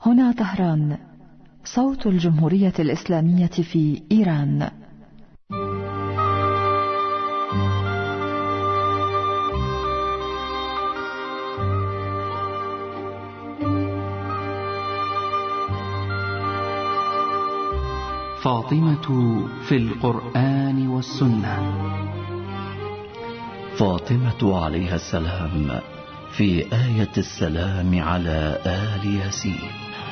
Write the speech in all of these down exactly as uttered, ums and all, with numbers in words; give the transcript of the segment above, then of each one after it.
هنا طهران، صوت الجمهورية الإسلامية في إيران. فاطمة في القرآن والسنة. فاطمة عليها السلام في آية السلام على آل ياسين.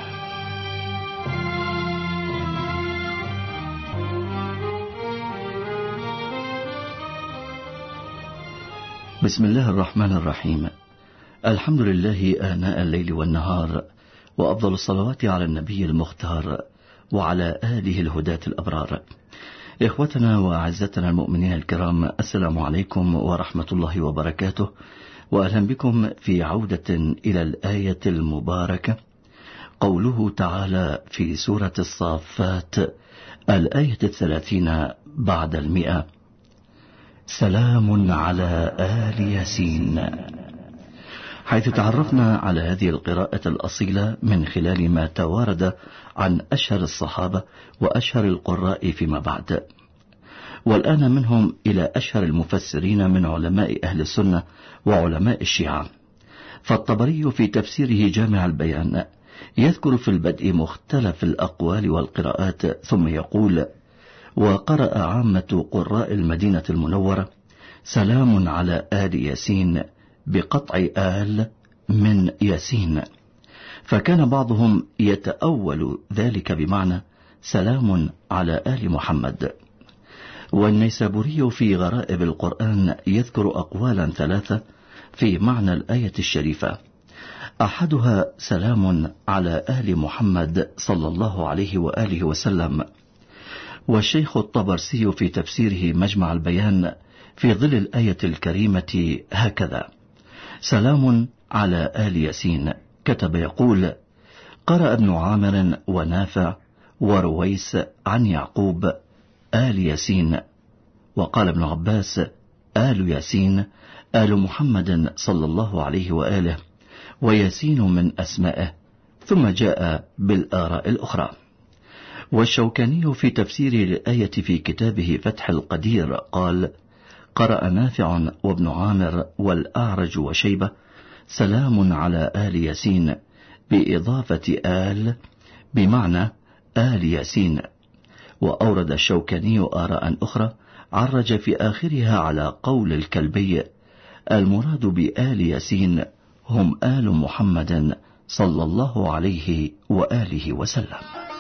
بسم الله الرحمن الرحيم. الحمد لله آناء الليل والنهار، وأفضل الصلوات على النبي المختار وعلى آله الهداة الأبرار. إخوتنا وأعزتنا المؤمنين الكرام، السلام عليكم ورحمة الله وبركاته، وأهلا بكم في عودة إلى الآية المباركة، قوله تعالى في سورة الصافات الآية الثلاثين بعد المئة: سلام على آل ياسين، حيث تعرفنا على هذه القراءة الأصيلة من خلال ما توارد عن أشهر الصحابة وأشهر القراء فيما بعد، والآن منهم إلى أشهر المفسرين من علماء أهل السنة وعلماء الشيعة. فالطبري في تفسيره جامع البيان يذكر في البدء مختلف الأقوال والقراءات، ثم يقول: وقرأ عامة قراء المدينة المنورة سلام على آل ياسين بقطع آل من ياسين، فكان بعضهم يتأول ذلك بمعنى سلام على آل محمد. والنيسابوري في غرائب القرآن يذكر أقوالا ثلاثة في معنى الآية الشريفة، أحدها سلام على آل محمد صلى الله عليه وآله وسلم. والشيخ الطبرسي في تفسيره مجمع البيان في ظل الآية الكريمة هكذا: سلام على آل ياسين. كتب يقول: قرأ ابن عامر ونافع ورويس عن يعقوب آل ياسين. وقال ابن عباس: آل ياسين آل محمد صلى الله عليه وآله، وياسين من أسمائه. ثم جاء بالآراء الأخرى. والشوكاني في تفسير الآية في كتابه فتح القدير قال: قرأ نافع وابن عامر والأعرج وشيبة سلام على آل ياسين بإضافة آل بمعنى آل ياسين. وأورد الشوكاني آراء أخرى عرج في آخرها على قول الكلبي: المراد بآل ياسين هم آل محمد صلى الله عليه وآله وسلم.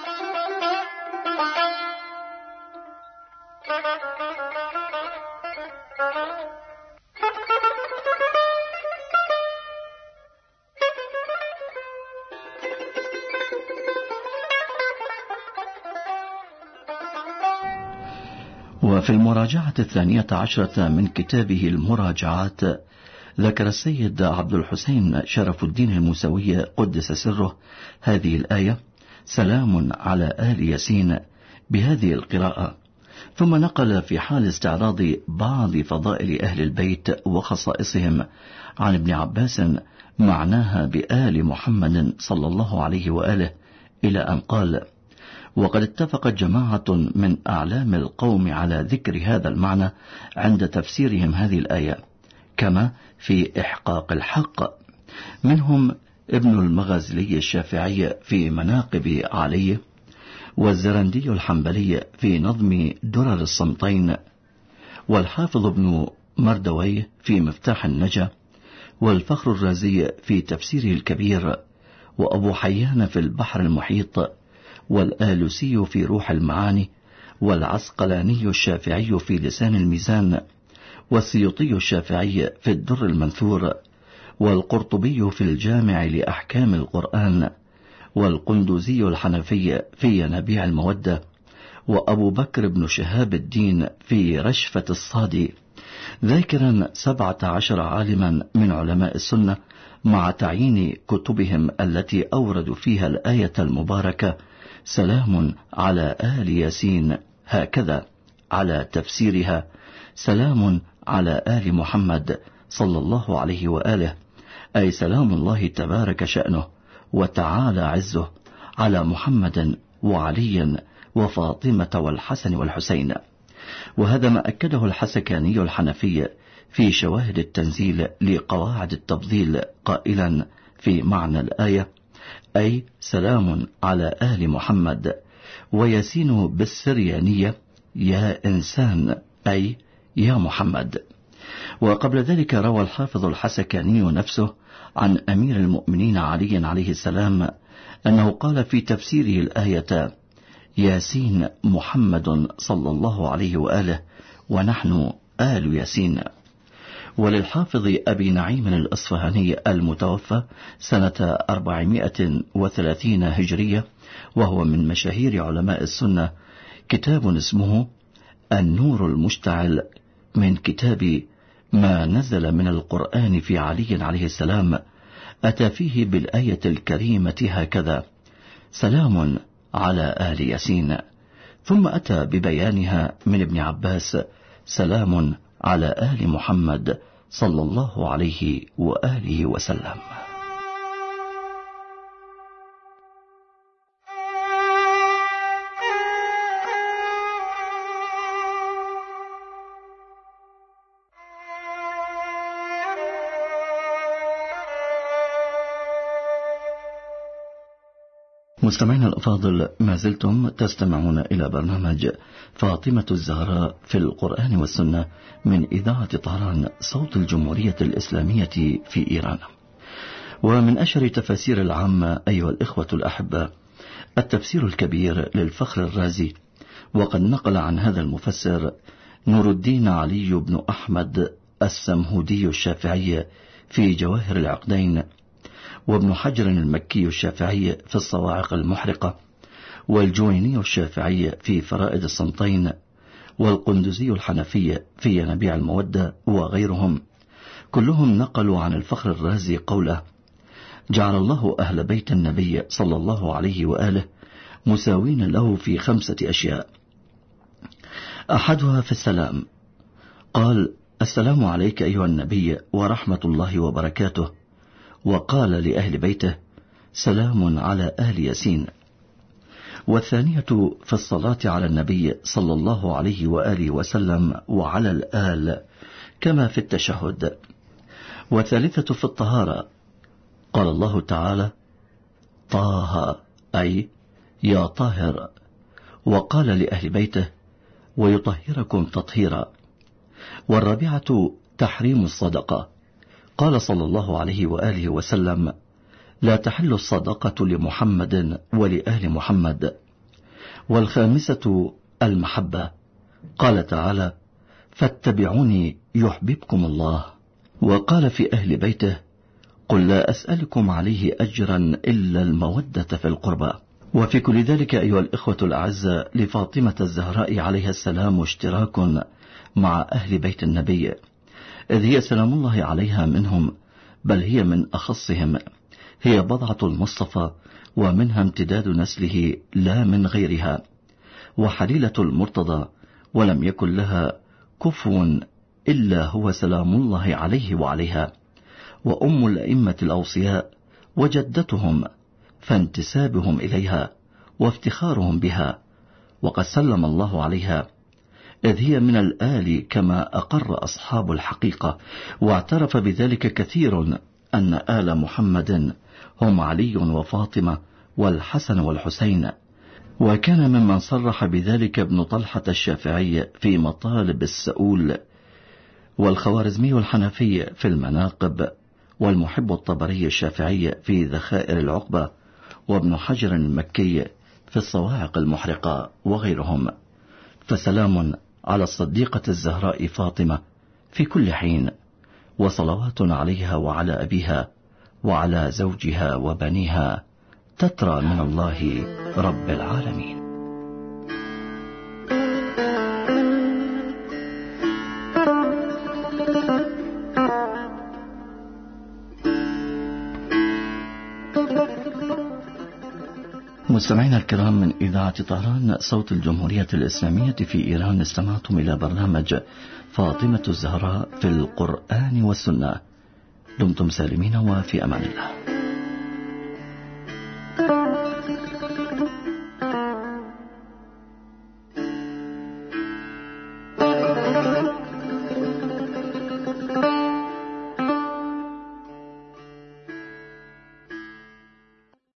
وفي المراجعة الثانية عشرة من كتابه المراجعات ذكر السيد عبد الحسين شرف الدين الموسوي قدس سره هذه الآية سلام على آل ياسين بهذه القراءة، ثم نقل في حال استعراض بعض فضائل أهل البيت وخصائصهم عن ابن عباس معناها بآل محمد صلى الله عليه وآله، إلى أن قال: وقد اتفقت جماعة من أعلام القوم على ذكر هذا المعنى عند تفسيرهم هذه الآية، كما في إحقاق الحق، منهم ابن المغازلي الشافعي في مناقب علي، والزرندي الحنبلي في نظم درر الصمتين، والحافظ ابن مردوي في مفتاح النجا، والفخر الرازي في تفسيره الكبير، وأبو حيان في البحر المحيط، والآلوسي في روح المعاني، والعسقلاني الشافعي في لسان الميزان، والسيوطي الشافعي في الدر المنثور، والقرطبي في الجامع لأحكام القرآن، والقندوزي الحنفي في ينابيع المودة، وأبو بكر بن شهاب الدين في رشفة الصادي، ذاكرا سبعة عشر عالما من علماء السنة مع تعيين كتبهم التي أوردوا فيها الآية المباركة سلام على آل ياسين هكذا على تفسيرها سلام على آل محمد صلى الله عليه وآله، أي سلام الله تبارك شأنه وتعالى عزه على محمد وعلي وفاطمة والحسن والحسين. وهذا ما أكده الحسكاني الحنفي في شواهد التنزيل لقواعد التفضيل قائلا في معنى الآية: أي سلام على آل محمد. ويسين بالسريانية: يا إنسان، أي يا محمد. وقبل ذلك روى الحافظ الحسكاني نفسه عن أمير المؤمنين علي عليه السلام أنه قال في تفسيره الآية: ياسين محمد صلى الله عليه وآله ونحن آل ياسين. وللحافظ أبي نعيم الأصفهاني المتوفى سنة أربعمائة وثلاثين هجرية، وهو من مشاهير علماء السنة، كتاب اسمه النور المشتعل من كتاب ما نزل من القرآن في علي عليه السلام، أتى فيه بالآية الكريمة هكذا: سلام على آل ياسين، ثم أتى ببيانها من ابن عباس: سلام على آل محمد صلى الله عليه وآله وسلم. مستمعينا الأفاضل، ما زلتم تستمعون إلى برنامج فاطمة الزهراء في القرآن والسنة من إذاعة طهران صوت الجمهورية الإسلامية في إيران. ومن أشهر تفاسير العامة أيها الإخوة الأحباء التفسير الكبير للفخر الرازي، وقد نقل عن هذا المفسر نور الدين علي بن أحمد السمهودي الشافعي في جواهر العقدين، وابن حجر المكي الشافعي في الصواعق المحرقة، والجويني الشافعي في فرائد الصمتين، والقندزي الحنفي في ينابيع المودة، وغيرهم. كلهم نقلوا عن الفخر الرازي قوله: جعل الله أهل بيت النبي صلى الله عليه وآله مساوين له في خمسة أشياء. أحدها في السلام، قال: السلام عليك أيها النبي ورحمة الله وبركاته. وقال لأهل بيته: سلام على آل ياسين. والثانية في الصلاة على النبي صلى الله عليه وآله وسلم وعلى الآل كما في التشهد. والثالثة في الطهارة، قال الله تعالى: طه، أي يا طاهر. وقال لأهل بيته: ويطهركم تطهيرا. والرابعة تحريم الصدقة، قال صلى الله عليه وآله وسلم: لا تحل الصدقة لمحمد ولآل محمد. والخامسة المحبة، قال تعالى: فاتبعوني يحببكم الله. وقال في أهل بيته: قل لا أسألكم عليه أجرا إلا المودة في القربى. وفي كل ذلك أيها الإخوة الأعزاء لفاطمة الزهراء عليها السلام اشتراك مع أهل بيت النبي، إذ هي سلام الله عليها منهم، بل هي من أخصهم. هي بضعة المصطفى، ومنها امتداد نسله لا من غيرها، وحليلة المرتضى، ولم يكن لها كفو إلا هو سلام الله عليه وعليها، وأم الأئمة الأوصياء، وجدتهم، فانتسابهم إليها وافتخارهم بها، وقد سلم الله عليها، إذ هي من الآل كما أقر أصحاب الحقيقة، واعترف بذلك كثير أن آل محمد هم علي وفاطمة والحسن والحسين. وكان ممن صرح بذلك ابن طلحة الشافعي في مطالب السؤول، والخوارزمي الحنفي في المناقب، والمحب الطبري الشافعي في ذخائر العقبة، وابن حجر المكي في الصواعق المحرقة، وغيرهم. فسلام على الصديقة الزهراء فاطمة في كل حين، وصلوات عليها وعلى أبيها وعلى زوجها وبنيها تترى من الله رب العالمين. مستمعينا الكرام، من إذاعة طهران صوت الجمهورية الإسلامية في إيران، استمعتم إلى برنامج فاطمة الزهراء في القرآن والسنة. دمتم سالمين وفي أمان الله.